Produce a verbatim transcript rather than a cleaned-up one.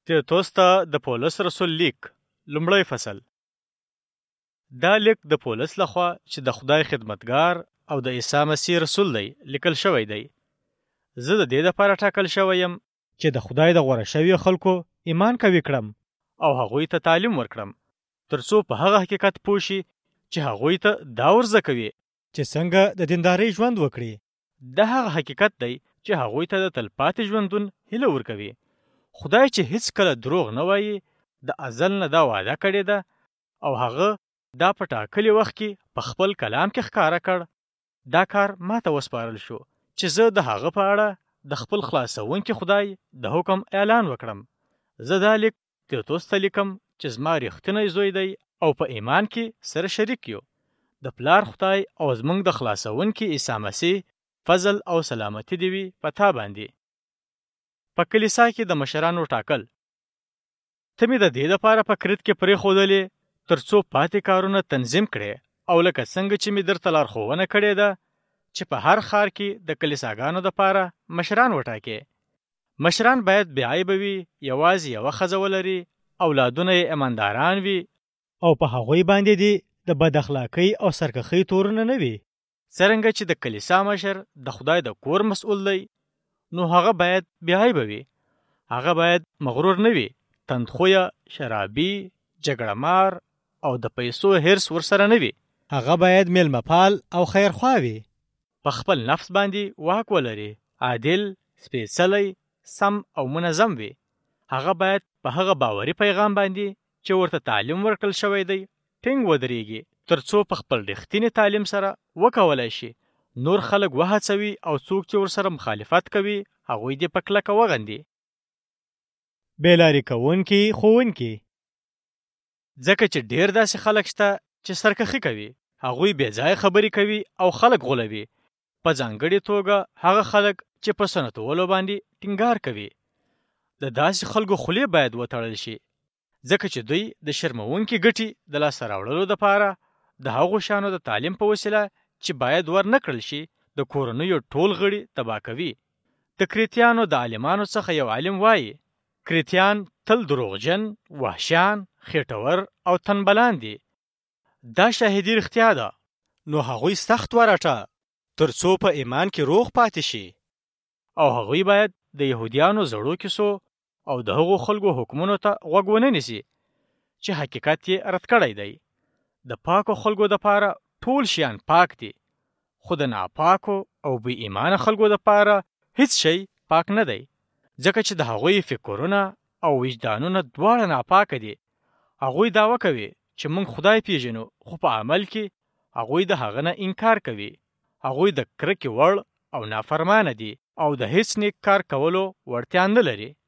تیتوس ته د پولس رسول لیک لومړی فصل. دا لیک د پولس لخوا چې د خدای خدمتګار او د عیسی مسیح رسول دی لیکل شوی دی. زه د دې لپاره ټاکل شوی یم چې د خدای د غوره شویو خلکو ایمان قوي کړم او هغوی ته تعلیم ورکړم، ترڅو په هغه حقیقت پوه شي چې هغوی ته دا ورزده کوي چې څنګه د دیندارۍ ژوند وکړي. دا هغه حقیقت دی چې هغوی ته د تلپاتې ژوندون هیله ورکوي. خدای چې هیڅ کله دروغ نه وایي، د ازل نه دا وعده کړې ده او هغه دا په ټاکلي وخت کې په خپل کلام کې ښکاره کړ. دا کار ماته وسپارل شو چې زه د هغه په اړه د خپل خلاصونکي خدای د حکم اعلان وکړم. زه دا لیک تیتوس ته لیکم چې زما ریښتینی زوی دی او په ایمان کې سره شریک یو. د پلار خدای او زموږ د خلاصونکي عیسی مسیح فضل او سلامتی دی وي په تا باندې. په کلیسا کې د مشرانو ټاکل. ته مې د دې لپاره په کرت کې پرېښودلې ترڅو پاتې کارونه تنظیم کړې او لکه څنګه چې مې درته لارښوونه کړې ده چې په هر ښار کې د کلیساګانو دپاره مشران وټاکې. مشران باید بې عیبه وي، یوازې یوه ښځه ولري، اولادونه یې ایمانداران وي او په هغوی باندې دې د بد اخلاقۍ او سرکښۍ تورونه نه وي. څرنګه چې د کلیسا مشر د خدای د کور مسؤل دی، نو هغه باید بې عیبه وي. هغه باید مغرور نه وي، تندخویه، شرابي، جګړه مار او د پیسو حرص ورسره نه وي. هغه باید میلمه پال او خیرخوا وي. په خپل نفس باندې واک ولري، عادل، سپېڅلی، سم او منظم وي. هغه باید په هغه باوري پیغام باندې چې ورته تعلیم ورکړل شوی دی ټینګ ودرېږي، ترڅو په خپل رښتینې تعلیم سره وکولای شي نور خلک وهڅوي او څوک چې ورسره مخالفت کوي هغوی دې په کلکه وغندي. بېلارې کوونکي ښوونکي. ځکه چې ډېر داسې خلک شته چې سرکښي کوي، هغوی بې ځایه خبرې کوي او خلک غولوي، په ځانګړې توګه هغه خلک چې په سنتولو باندې ټینګار کوي. د داسې خلکو خولې باید وتړل شي، ځکه چې دوی د شرمونکي ګټې د لاسته راوړلو دپاره د هغو شیانو د تعلیم په وسیله چې باید ور نه کړل شي د کورنیو ټول غړي تباه کوي. د کریتیانو د عالمانو څخه یو عالم وایي کریتیان تل دروغجن، وحشیان، خېټور او تنبلان دي. دا شاهدي رښتیا ده، نو هغوی سخت ورټه ترڅو په ایمان کې روغ پاتې شي. او هغوی باید د یهودیانو زړو کیسو او د هغو خلکو حکمونو ته غوږ ونه نیسي چې حقیقت یې رد کړی دی. د پاکو خلکو دپاره ټول شیان پاک دي، خو د ناپاکو او بې ایمانه خلکو دپاره هیڅ شی پاک نه دی، ځکه چې د هغوی فکرونه او وجدانونه دواړه ناپاکه دي. هغوی دعوه کوي چې موږ خدای پیژنو، خو په عمل کې هغوی د هغه نه انکار کوي. هغوی د کرکې وړ او نافرمانه دي او د هیڅ نیک کار کولو وړتیا نه لري.